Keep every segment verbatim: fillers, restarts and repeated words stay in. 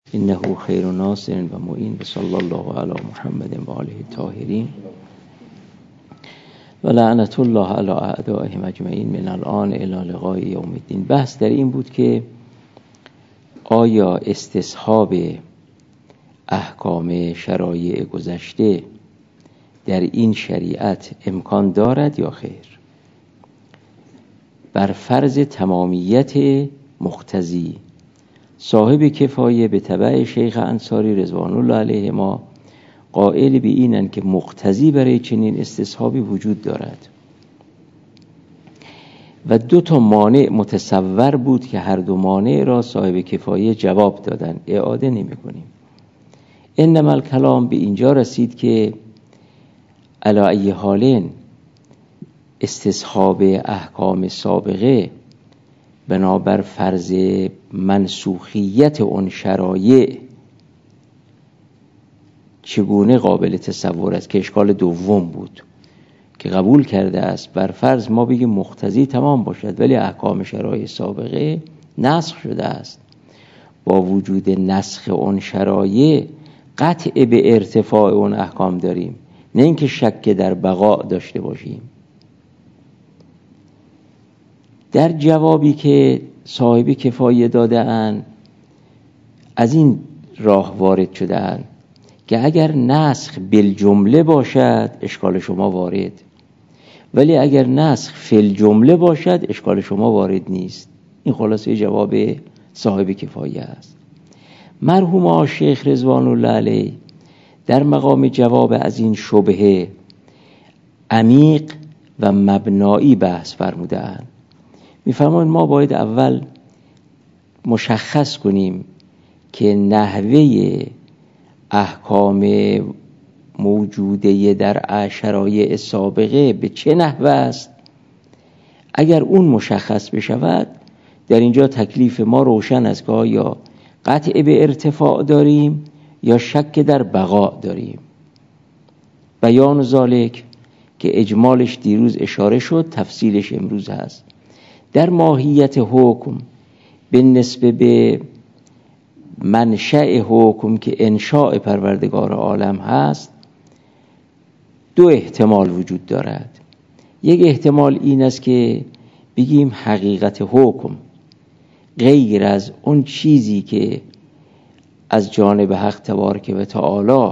انه خیر ناصر و معین و صلی الله علی محمد و آله الطاهرین و لعنت الله علی اعدائهم اجمعین من الان الی لقاء یوم الدین. بحث در این بود که آیا استصحاب احکام شرایع گذشته در این شریعت امکان دارد یا خیر، بر فرض تمامیت مقتضی. صاحب کفایه به تبع شیخ انصاری رضوان الله علیه ما قائل به اینند که مقتضی برای چنین استصحابی وجود دارد و دو تا مانع متصور بود که هر دو مانع را صاحب کفایه جواب دادن، اعاده نمی کنیم. انما الکلام به اینجا رسید که علی ای حالین استصحاب احکام سابقه بنابر فرض منسوخیت اون شرایع چگونه قابل تصور است، که اشکال دوم بود که قبول کرده است بر فرض ما بگیم مقتضی تمام باشد ولی احکام شرایع سابقه نسخ شده است. با وجود نسخ اون شرایع قطع به ارتفاع اون احکام داریم، نه اینکه شک در بقا داشته باشیم. در جوابی که صاحب کفایه داده اند از این راه وارد شده اند که اگر نسخ بالجمله باشد اشکال شما وارد، ولی اگر نسخ فی الجمله باشد اشکال شما وارد نیست. این خلاصه جواب صاحب کفایه است. مرحوم شیخ رضوان الله علیه در مقام جواب از این شبهه عمیق و مبنایی بحث فرمودند. می‌فرمایند ما باید اول مشخص کنیم که نحوه احکام موجوده در شرایع سابقه به چه نحوه است. اگر اون مشخص بشود در اینجا تکلیف ما روشن است که آیا قطع به ارتفاع داریم یا شک در بقا داریم. بیان ذالک که اجمالش دیروز اشاره شد، تفصیلش امروز هست. در ماهیت حکم به نسبت به منشأ حکم که انشاء پروردگار عالم هست دو احتمال وجود دارد. یک احتمال این است که بگیم حقیقت حکم غیر از اون چیزی که از جانب حق تبارک و تعالی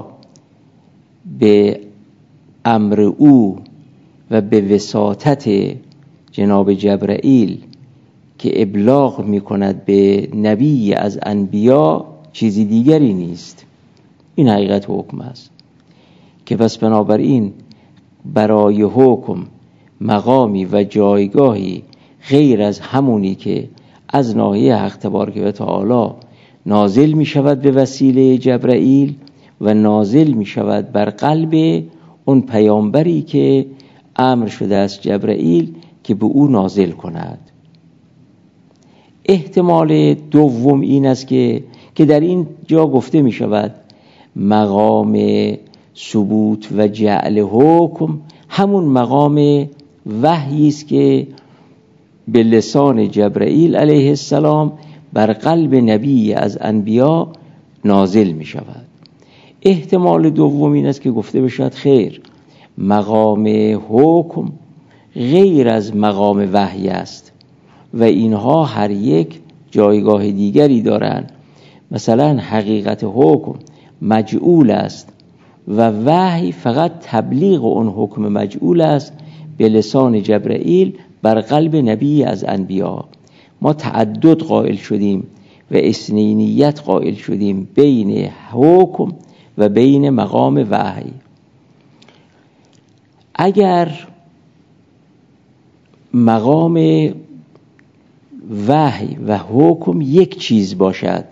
به امر او و به وساطت جناب جبرائیل که ابلاغ می کند به نبی از انبیا چیزی دیگری نیست. این حقیقت حکم است که پس بنابراین برای حکم مقامی و جایگاهی غیر از همونی که از ناحیه حق تبارک و تعالی نازل می شود به وسیله جبرائیل و نازل می شود بر قلب اون پیامبری که امر شده است جبرائیل که به او نازل کند. احتمال دوم این است که که در این جا گفته می شود مقام ثبوت و جعل حکم همون مقام وحی است که به لسان جبرائیل علیه السلام بر قلب نبی از انبیا نازل می شود. احتمال دوم این است که گفته بشود خیر، مقام حکم غیر از مقام وحی است و اینها هر یک جایگاه دیگری دارند. مثلا حقیقت حکم مجعول است و وحی فقط تبلیغ اون حکم مجعول است به لسان جبرائیل بر قلب نبی از انبیا. ما تعدد قائل شدیم و اثنینیت قائل شدیم بین حکم و بین مقام وحی. اگر مقام وحی و حکم یک چیز باشد،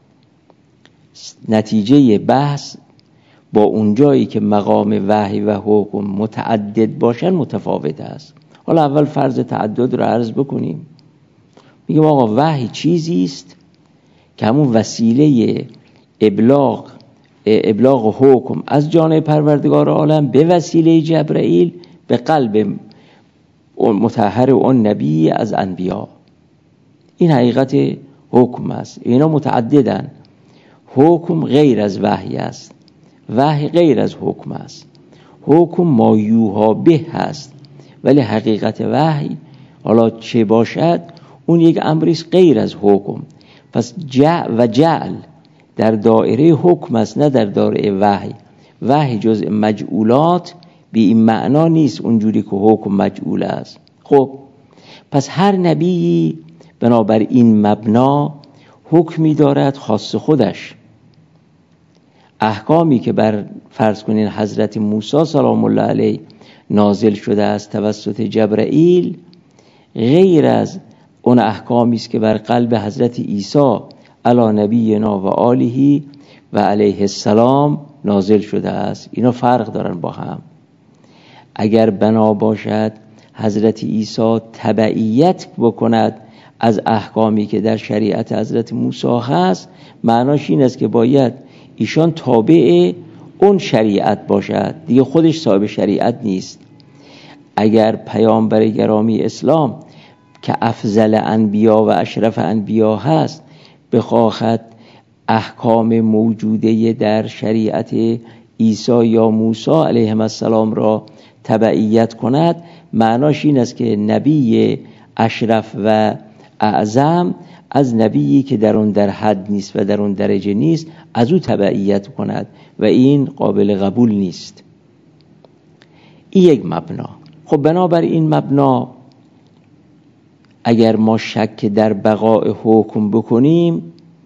نتیجه بحث با اونجایی که مقام وحی و حکم متعدد باشن متفاوت است. حالا اول فرض تعدد رو عرض بکنیم. میگم آقا وحی چیزی است که همون وسیله ابلاغ ابلاغ حکم از جانب پروردگار عالم به وسیله جبرائیل به قلب مطهر اون نبی از انبیا. این حقیقت حکم است. اینا متعددن. حکم غیر از وحی است، وحی غیر از حکم است. حکم ما یوها به هست، ولی حقیقت وحی حالا چه باشد اون یک امری غیر از حکم. پس جع و جعل در دایره حکم است، نه در دایره وحی. وحی جزء مجعولات به این معنا نیست اونجوری که حکم مجعول است. خب پس هر نبی بنابر این مبنا حکمی دارد خاص خودش. احکامی که بر فرض کنین حضرت موسی سلام الله علیه نازل شده است توسط جبرائیل، غیر از اون احکامی است که بر قلب حضرت عیسی علی نبینا و آله و علیه السلام نازل شده است. اینا فرق دارن با هم. اگر بنا باشد حضرت عیسی تبعیت بکند از احکامی که در شریعت حضرت موسی هست، معناش این است که باید ایشان تابع اون شریعت باشد، دیگه خودش صاحب شریعت نیست. اگر پیامبر گرامی اسلام که افضل انبیا و اشرف انبیا هست بخواهد احکام موجوده در شریعت عیسی یا موسی علیهم السلام را تبعیت کند، معناش این است که نبی اشرف و اعظم از نبیی که در اون در حد نیست و در اون درجه نیست از او تبعیت کند و این قابل قبول نیست. این یک مبنا. خب بنابر این مبنا اگر ما شک در بقاء حکم بکنیم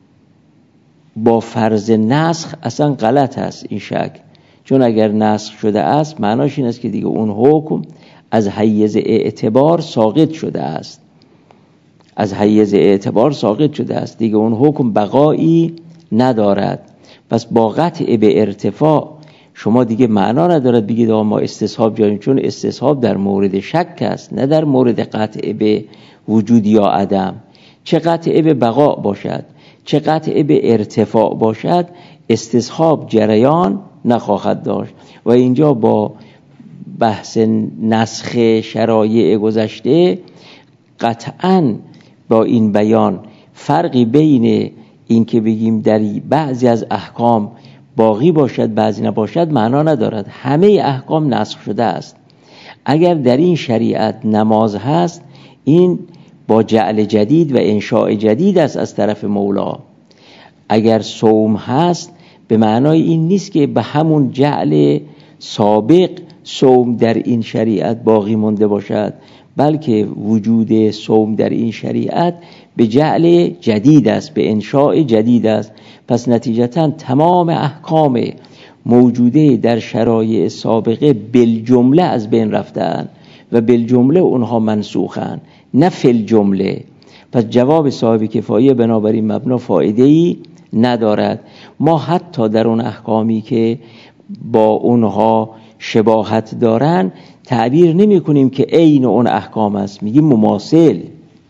با فرض نسخ اصلا غلط است این شک، چون اگر نسخ شده است معناش این است که دیگه اون حکم از حیز اعتبار ساقط شده است، از حیز اعتبار ساقط شده است، دیگه اون حکم بقایی ندارد. پس با قطع به ارتفاع شما دیگه معنا ندارد بگید آقا ما استصحاب جاییم، چون استصحاب در مورد شک است نه در مورد قطع به وجود یا عدم. چه قطع به بقا باشد چه قطع به ارتفاع باشد استصحاب جریان نخواهد داشت. و اینجا با بحث نسخ شرایع گذشته قطعاً با این بیان فرقی بین این که بگیم در بعضی از احکام باقی باشد بعضی نباشد معنا ندارد. همه احکام نسخ شده است. اگر در این شریعت نماز هست این با جعل جدید و انشاء جدید است از طرف مولا. اگر صوم هست به معنای این نیست که به همون جعل سابق صوم در این شریعت باقی مانده باشد، بلکه وجود صوم در این شریعت به جعل جدید است، به انشاء جدید است. پس نتیجتاً تمام احکام موجوده در شرایع سابقه بالجمله از بین رفتند و بالجمله اونها منسوخند، نه فی جمله. پس جواب صاحب کفایه بنابراین مبنا فایده‌ای ندارد. ما حتی در اون احکامی که با اونها شباهت دارن تعبیر نمی کنیم که عین اون احکام است، میگیم مماثل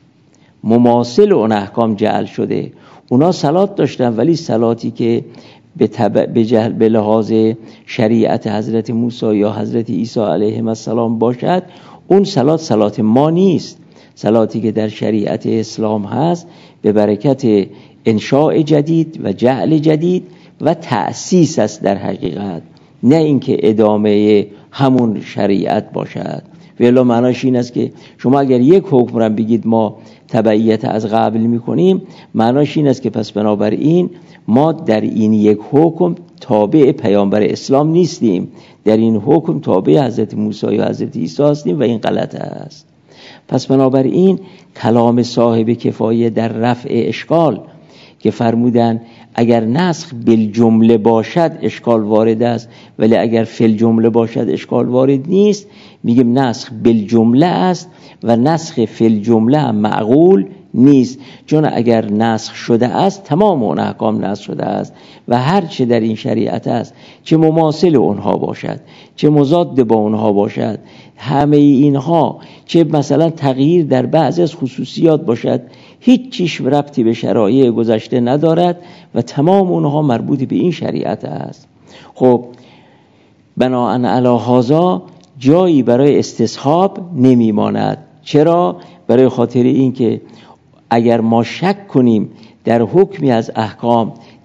مماثل اون احکام جعل شده. اونا صلات داشتن ولی صلاتی که به تبع به جهل به لحاظ شریعت حضرت موسی یا حضرت عیسی علیهم السلام باشد اون صلات صلات ما نیست. صلاتی که در شریعت اسلام هست به برکت انشاء جدید و جعل جدید و تأسیس است در حقیقت، نه اینکه ادامه همون شریعت باشد. ولی معناش این است که شما اگر یک حکم را بگید ما تبعیت از قبل میکنیم، معناش این است که پس بنابراین ما در این یک حکم تابع پیامبر اسلام نیستیم، در این حکم تابع حضرت موسی یا حضرت عیسی هستیم و این غلط است. پس بنابراین کلام صاحب کفایه در رفع اشکال که فرمودن اگر نسخ بالجمله باشد اشکال وارد است ولی اگر فی الجمله باشد اشکال وارد نیست، میگیم نسخ بالجمله است و نسخ فی الجمله هم معقول نیست، چون اگر نسخ شده است تمام اون احکام نسخ شده است و هر چه در این شریعت است چه مماثل اونها باشد چه مضاد با اونها باشد، همه اینها چه مثلا تغییر در بعضی از خصوصیات باشد هیچ چیش ربطی به شرایع گذشته ندارد و تمام اونها مربوط به این شریعت است. خب بناءً علی هذا جایی برای استصحاب نمیماند. چرا؟ برای خاطر این که اگر ما شک کنیم در حکمی از احکام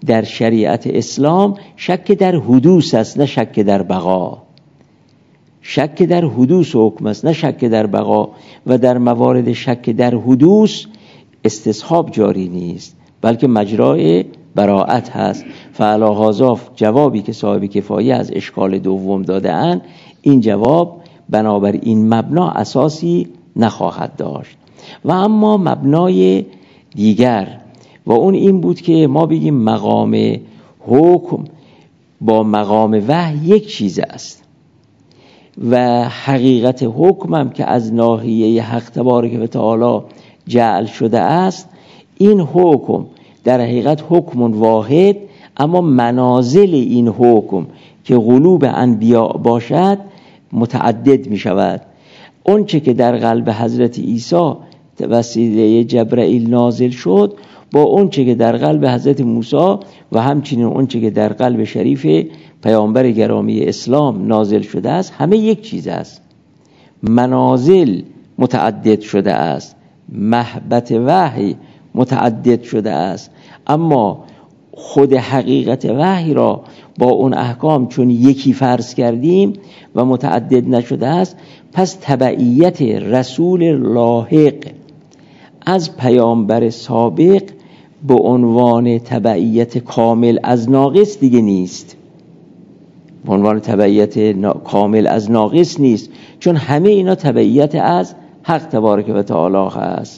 در شریعت اسلام شک در حدوث است نه شک در بقا. شک در حدوث حکم است نه شک در بقا، و در موارد شک در حدوث استصحاب جاری نیست بلکه مجرای براءت هست. فعلا هذا جوابی که صاحب کفایه از اشکال دوم داده اند، این جواب بنابر این مبنا اساسی نخواهد داشت. و اما مبنای دیگر و اون این بود که ما بگیم مقام حکم با مقام وحی یک چیز است و حقیقت حکم هم که از ناحیه حق تبارک و تعالی جعل شده است، این حکم در حقیقت حکم واحد، اما منازل این حکم که قلوب انبیاء باشد متعدد می شود. اون چه که در قلب حضرت عیسی وسیله جبرائیل نازل شد با اون چه که در قلب حضرت موسی و همچنین اون چه که در قلب شریف پیامبر گرامی اسلام نازل شده است همه یک چیز است. منازل متعدد شده است، محبت وحی متعدد شده است، اما خود حقیقت وحی را با اون احکام چون یکی فرض کردیم و متعدد نشده است، پس تبعیت رسول لاحق از پیامبر سابق به عنوان تبعیت کامل از ناقص دیگه نیست. به عنوان تبعیت کامل از ناقص نیست، چون همه اینا تبعیت از حق تبارک و تعالی هست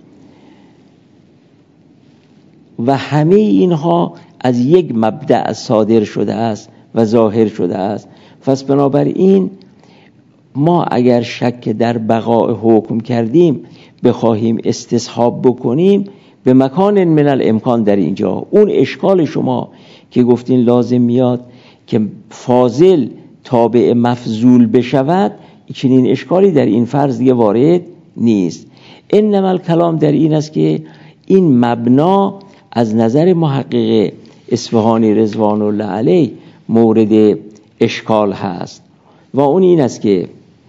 و همه اینها از یک مبدأ صادر شده است و ظاهر شده است. پس بنابراین ما اگر شک در بقاء حکم کردیم بخواهیم استصحاب بکنیم به مکان من الامکان در اینجا اون اشکال شما که گفتین لازم میاد که فاضل تابع مفضول بشود، چنین اشکالی در این فرض دیگه وارد نیست. انما الکلام در این است که این مبنا از نظر محقق اصفهانی رضوان الله علیه مورد اشکال هست و اون این است که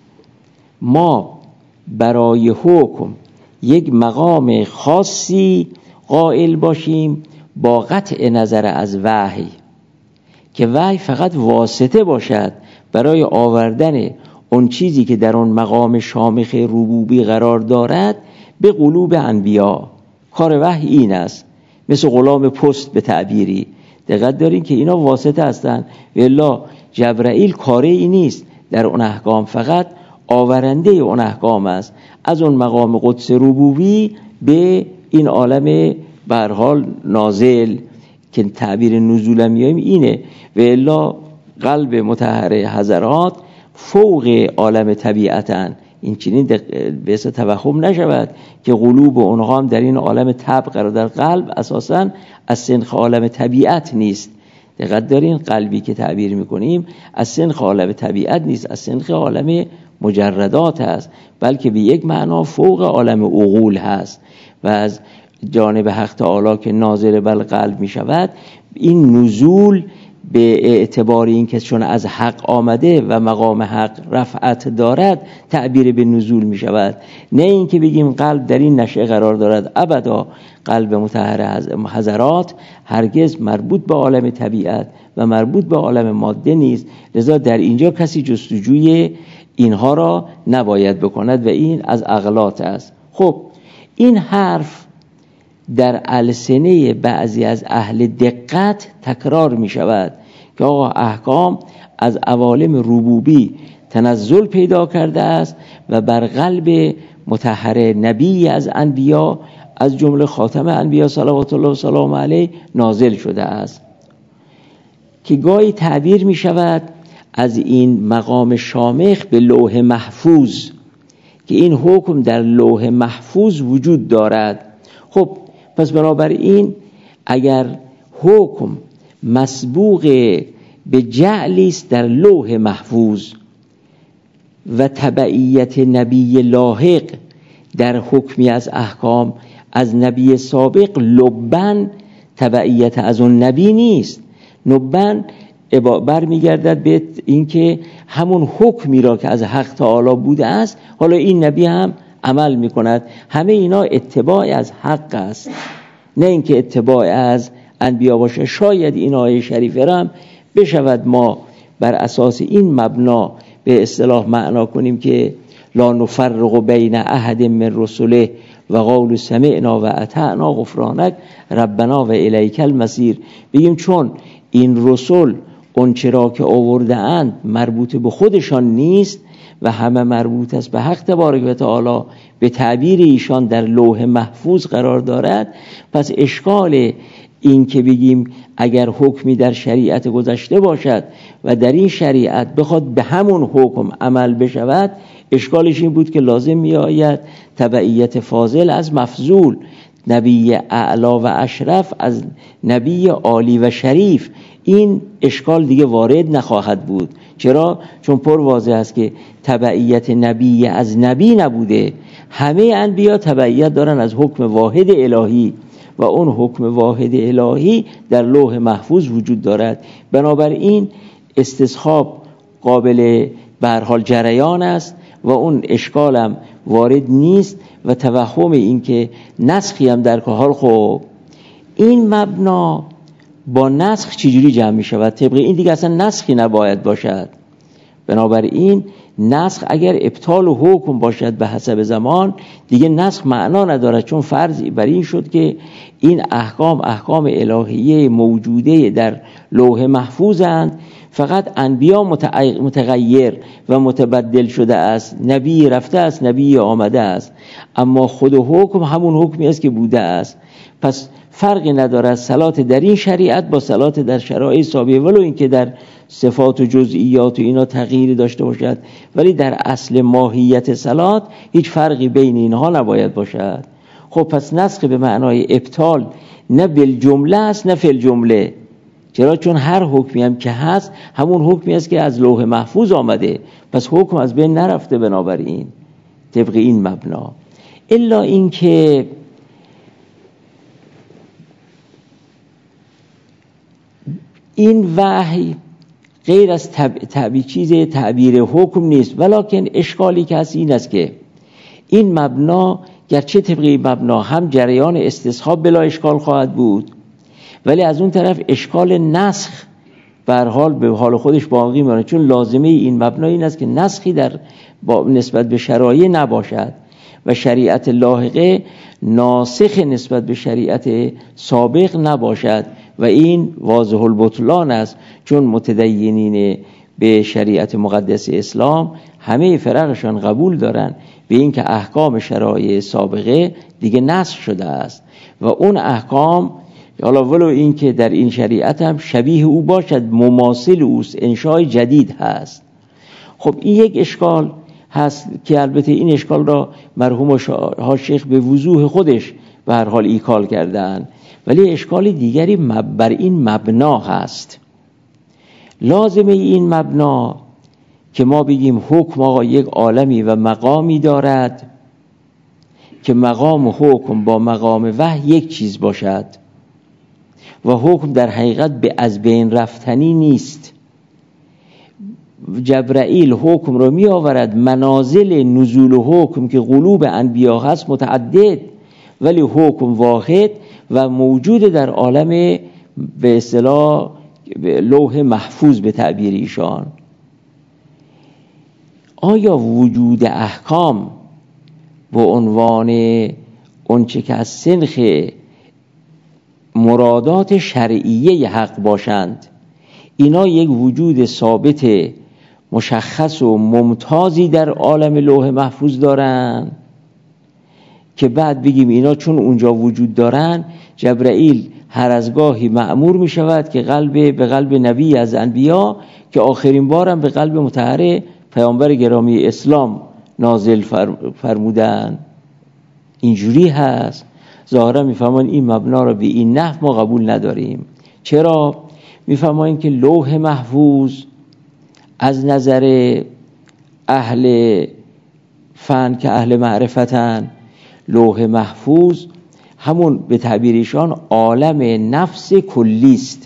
ما برای حکم یک مقام خاصی قائل باشیم با قطع نظر از وحی، که وحی فقط واسطه باشد برای آوردن اون چیزی که در اون مقام شامخ ربوبی قرار دارد به قلوب انبیا. کار وحی این است، مثل غلام پست به تعبیری. دقت دارین که اینا واسطه هستن، والا جبرائیل کاری این نیست، در اون احکام فقط آورنده اون احکام است از اون مقام قدس ربوبی به این عالم به هر حال نازل که تعبیر نزول میایم اینه. والا قلب مطهر حضرات فوق عالم طبیعتن، این چنین به اساس توهم نشود که قلوب اونها هم در این عالم طبع قرار در قلب اساساً از سنخ عالم طبیعت نیست. دقت دارین قلبی که تعبیر میکنیم از سنخ عالم طبیعت نیست، از سنخ عالم مجردات هست، بلکه به یک معنا فوق عالم عقول هست و از جانب حق تعالی که ناظر بر قلب می شود. این نزول به اعتبار این که چون از حق آمده و مقام حق رفعت دارد تعبیر به نزول می شود، نه این که بگیم قلب در این نشأه قرار دارد. ابدا قلب مطهر حضرات هرگز مربوط به عالم طبیعت و مربوط به عالم ماده نیست، لذا در اینجا کسی جستجوی اینها را نباید بکند و این از اغلاط است. خب این حرف در السنه بعضی از اهل دقت تکرار می شود که آقا احکام از عوالم ربوبی تنزل پیدا کرده است و بر قلب مطهر نبی از انبیا از جمله خاتم انبیا صلوات الله و سلام علیه نازل شده است، که گاهی تعبیر می شود از این مقام شامخ به لوح محفوظ، که این حکم در لوح محفوظ وجود دارد. خب پس بنابراین اگر حکم مسبوق به جعلی است در لوح محفوظ و تبعیت نبی لاحق در حکمی از احکام از نبی سابق لبن تبعیت از اون نبی نیست، لبن بر میگردد به اینکه همون حکمی را که از حق تعالی بوده است حالا این نبی هم عمل میکند. همه اینا اتباع از حق است، نه اینکه اتباع از انبیا باشه. شاید این آیه شریفه را هم بشود ما بر اساس این مبنا به اصطلاح معنا کنیم که لا نفرق بین احد من رسله و قول سمعنا و اطعنا غفرانک ربنا و الیک المصیر. بگیم چون این رسول اون چرا که آورده اند مربوط به خودشان نیست و همه مربوط است به حق تبارک و تعالی، به تعبیر ایشان در لوح محفوظ قرار دارد، پس اشکال این که بگیم اگر حکمی در شریعت گذشته باشد و در این شریعت بخواد به همون حکم عمل بشود، اشکالش این بود که لازم می آید تبعیت فاضل از مفضول، نبی اعلا و اشرف از نبی عالی و شریف. این اشکال دیگه وارد نخواهد بود. چرا؟ چون پر واضح است که تبعیت نبی از نبی نبوده. همه انبیا تبعیت دارن از حکم واحد الهی و اون حکم واحد الهی در لوح محفوظ وجود دارد. بنابراین استصحاب قابل به هر حال جریان است و اون اشکالم وارد نیست و توهم این که نسخی هم در که حال خب این مبنا با نسخ چجوری جمع می شود؟ طبق این دیگه اصلا نسخی نباید باشد. بنابراین نسخ اگر ابطال و حکم باشد به حسب زمان دیگه نسخ معنا ندارد، چون فرض بر این شد که این احکام احکام الهیه موجوده در لوح محفوظند، فقط انبیا متغیر و متبدل شده است، نبی رفته است، نبی آمده است، اما خود حکم همون حکمی است که بوده است. پس فرقی ندارد صلات در این شریعت با صلات در شرایع سابقه، ولو اینکه در صفات و جزئیات و اینا تغییری داشته باشد، ولی در اصل ماهیت صلات هیچ فرقی بین اینها نباید باشد. خب پس نسخ به معنای ابطال نه بالجمله است نه فی الجمله. چرا؟ چون هر حکمی هم که هست همون حکمی است که از لوح محفوظ آمده، پس حکم از بین نرفته. بنابراین طبق این مبنا، الا این که این وحی غیر از تعبیر چیز تعبیر حکم نیست، ولکن اشکالی که هست این است که این مبنا گرچه طبقی مبنا هم جریان استصحاب بلا اشکال خواهد بود، ولی از اون طرف اشکال نسخ به هر حال به حال خودش باقی میمونه، چون لازمه این مبنا این است که نسخی در نسبت به شرایع نباشد و شریعت لاحقه ناسخ نسبت به شریعت سابق نباشد و این واضح البطلان است، چون متدینین به شریعت مقدس اسلام همه فرقشان قبول دارن به این که احکام شرایع سابقه دیگه نسخ شده است و اون احکام حالا ولو این که در این شریعت هم شبیه او باشد، مماثل اوست، انشای جدید هست. خب این یک اشکال هست که البته این اشکال را مرحوم ها شیخ به وضوح خودش به هر حال ایکال کردن، ولی اشکال دیگری بر این مبنا هست. لازمه این مبنا که ما بگیم حکم آقا یک عالمی و مقامی دارد که مقام حکم با مقام وحی یک چیز باشد و حکم در حقیقت به از بین رفتنی نیست. جبرائیل حکم رو می آورد، منازل نزول حکم که قلوب انبیا هست متعدد، ولی حکم واحد و موجود در عالم به اصطلاح لوح محفوظ به تعبیر ایشان. آیا وجود احکام به عنوان اونچه که از سنخ مرادات شرعیه حق باشند، اینا یک وجود ثابت مشخص و ممتازی در عالم لوح محفوظ دارن که بعد بگیم اینا چون اونجا وجود دارن، جبرائیل هر از گاهی مأمور می شود که قلب به قلب نبی از انبیا که آخرین بارم به قلب مطهر پیامبر گرامی اسلام نازل فرمودن. اینجوری هست. ظاهرا میفهمن این مبنا را به این نحو ما قبول نداریم. چرا؟ میفهمن که لوح محفوظ از نظر اهل فن که اهل معرفتن، لوح محفوظ همون به تعبیرشان عالم نفس کلی است.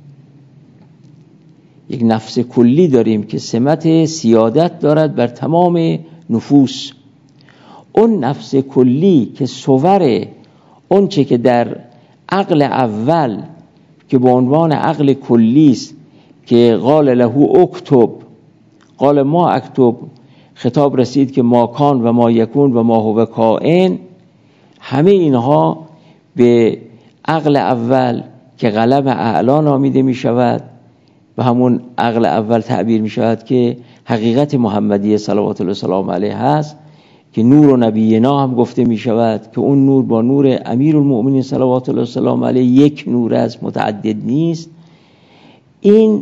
یک نفس کلی داریم که سمت سیادت دارد بر تمام نفوس. اون نفس کلی که صور اون چه که در عقل اول که به عنوان عقل کلی است که قال له اکتب، قال ما اکتب، خطاب رسید که ما کان و ما یکون و ما هو کائن، همه اینها به عقل اول که قلم اعلی نامیده می شود و همون عقل اول تعبیر می شود که حقیقت محمدی صلوات الله وسلام علیه هست، که نور و نبینا هم گفته می شود که اون نور با نور امیرالمؤمنین صلوات الله وسلام علیه یک نور است، متعدد نیست. این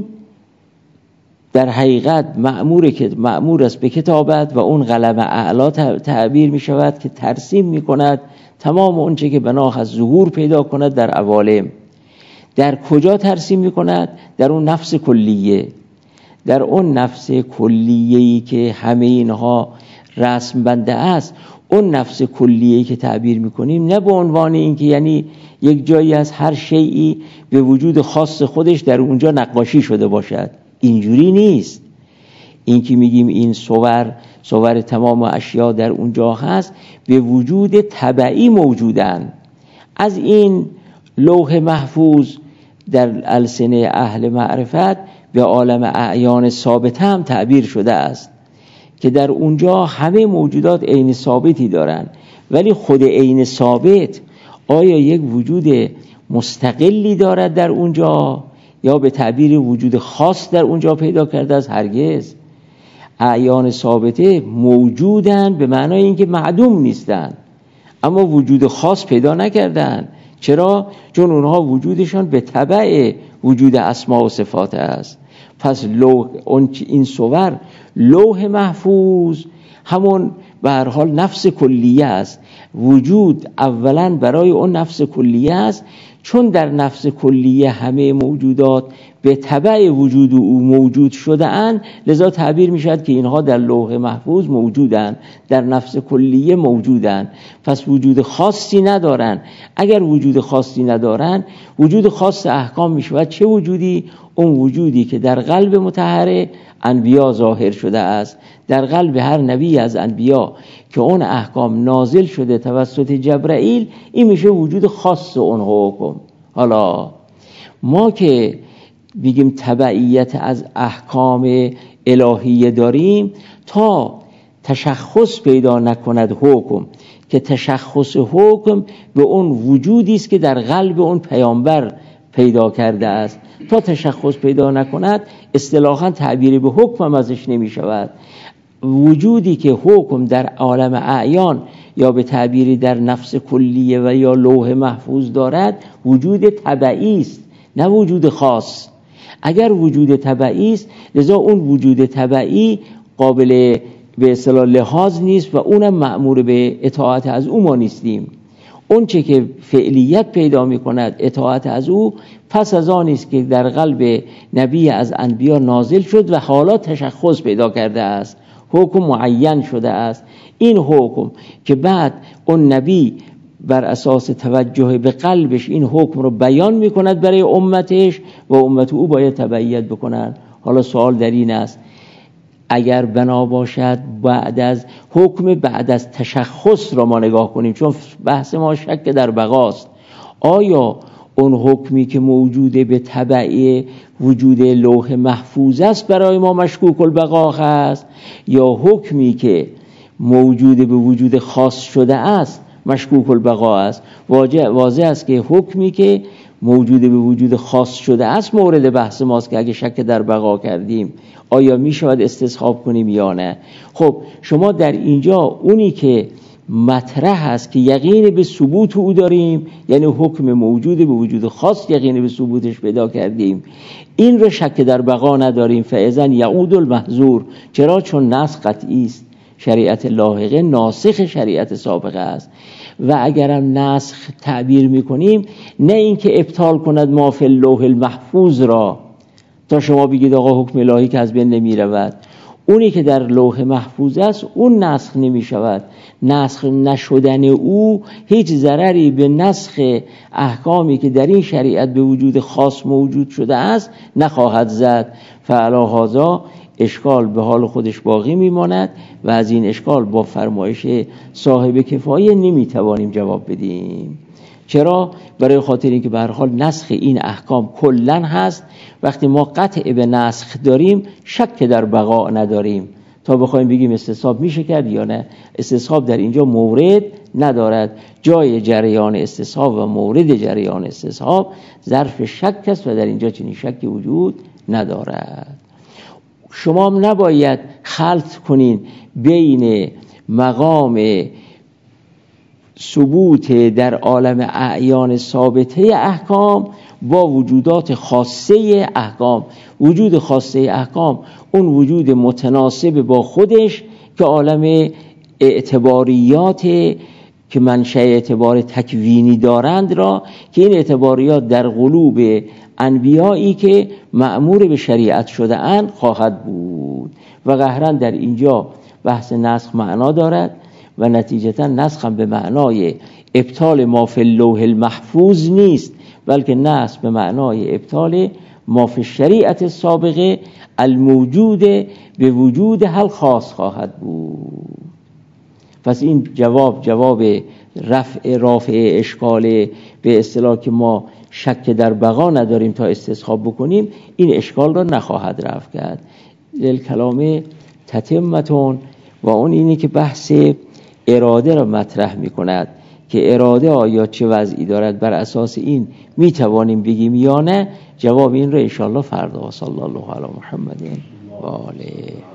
در حقیقت مأمور که مأمور است به کتابت و اون قلم اعلی تعبیر می شود که ترسیم می کند تمام اون چه که بناخ از ظهور پیدا کند در عوالم. در کجا ترسیم می کند؟ در اون نفس کلیه، در اون نفس کلیه‌ای که همه اینها رسم بنده است. اون نفس کلیه‌ای که تعبیر می‌کنیم نه به عنوان اینکه یعنی یک جایی از هر شیئی به وجود خاص خودش در اونجا نقاشی شده باشد، اینجوری نیست. این که میگیم این صور صور تمام اشیا در اونجا هست، به وجود تبعی موجودن. از این لوح محفوظ در السنه اهل معرفت به عالم اعیان ثابت هم تعبیر شده است که در اونجا همه موجودات عین ثابتی دارن، ولی خود عین ثابت آیا یک وجود مستقلی دارد در اونجا یا به تعبیر وجود خاص در اونجا پیدا کرده است؟ هرگز. اعیان ثابته موجودن به معنای اینکه معدوم نیستن، اما وجود خاص پیدا نکردن. چرا؟ چون اونها وجودشان به تبع وجود اسما و صفات است. پس لوح این صور لوح محفوظ همون به هر حال نفس کلیه است. وجود اولا برای اون نفس کلیه است، چون در نفس کلیه همه موجودات به تبع وجود او موجود شده اند، لذا تعبیر می شود که اینها در لوح محفوظ موجودند، در نفس کلیه موجودند. پس وجود خاصی ندارن. اگر وجود خاصی ندارن، وجود خاص احکام می شود چه وجودی؟ اون وجودی که در قلب مطهر انبیا ظاهر شده است، در قلب هر نبی از انبیا که اون احکام نازل شده توسط جبرائیل، این میشه وجود خاص اون حکم. حالا ما که بگیم تبعیت از احکام الهیه داریم، تا تشخص پیدا نکند حکم، که تشخص حکم به اون وجودی است که در قلب اون پیامبر پیدا کرده است، تا تشخص پیدا نکند اصطلاحاً تعبیری به حکم هم ازش نمی شود. وجودی که حکم در عالم اعیان یا به تعبیری در نفس کلیه و یا لوح محفوظ دارد، وجود تبعی است، نه وجود خاص. اگر وجود تبعی است، لذا اون وجود تبعی قابل به اصطلاح لحاظ نیست و اونم مأمور به اطاعت از او ما نیستیم. اون چه که فعلیت پیدا می کند اطاعت از او، پس از آن است که در قلب نبی از انبیا نازل شد و حالا تشخص پیدا کرده است، حکم معین شده است. این حکم که بعد اون نبی بر اساس توجه به قلبش این حکم رو بیان می کند برای امتش و امت او باید تبعیت بکنند. حالا سوال در این است، اگر بنا باشد بعد از حکم بعد از تشخص را ما نگاه کنیم، چون بحث ما شک در بقاست، آیا اون حکمی که موجوده به تبع وجود لوح محفوظ است برای ما مشکوک البقا است، یا حکمی که موجود به وجود خاص شده است مشکوک البقا است؟ واضح است که حکمی که موجود به وجود خاص شده است مورد بحث ماست که اگه شک در بقا کردیم آیا می شود استصحاب کنیم یا نه. خب شما در اینجا اونی که مطرح است که یقین به ثبوت او داریم، یعنی حکم موجود به وجود خاص یقین به ثبوتش پیدا کردیم، این رو شک در بقا نداریم. فاذا یعود المحظور. چرا؟ چون نسخ قطعی است. شریعت لاحقه ناسخ شریعت سابقه است. و اگرم نسخ تعبیر میکنیم، نه اینکه ابطال کند ما فی اللوح المحفوظ را تا شما بگید آقا حکم الهی که از بین نمی رود، اونی که در لوح محفوظ است اون نسخ نمی شود. نسخ نشدن او هیچ ضرری به نسخ احکامی که در این شریعت به وجود خاص موجود شده است نخواهد زد. فعلا هذا اشکال به حال خودش باقی میماند و از این اشکال با فرمایش صاحب کفایه نمیتوانیم جواب بدیم. چرا؟ برای خاطر اینکه به هر حال نسخ این احکام کلن هست. وقتی ما قطع به نسخ داریم شک در بقا نداریم تا بخوایم بگیم استصحاب میشه کرد یا نه. استصحاب در اینجا مورد ندارد. جای جریان استصحاب و مورد جریان استصحاب ظرف شک است و در اینجا چنین شکی وجود ندارد. شما هم نباید خلط کنین بین مقام ثبوت در عالم اعیان ثابته احکام با وجودات خاصه احکام. وجود خاصه احکام اون وجود متناسب با خودش که عالم اعتباریات که منشأ اعتبار تکوینی دارند را، که این اعتباریات در قلوب انبیایی که مأمور به شریعت شده اند خواهد بود. و قهرا در اینجا بحث نسخ معنا دارد و نتیجتا نسخ هم به معنای ابطال ما فی اللوح المحفوظ نیست، بلکه نسخ به معنای ابطال ما فی الشریعت سابقه الموجود به وجود هل خاص خواهد بود. پس این جواب جواب رفع رافع اشکال به اصطلاح که ما شک در بقا نداریم تا استصحاب بکنیم، این اشکال را نخواهد رفع کرد. للکلام تتمتون. و اون اینه که بحث اراده را مطرح می کند که اراده آیا چه وضعی دارد، بر اساس این می توانیم بگیم یا نه. جواب این را انشاءالله فردا. صلی الله علی محمد و آله.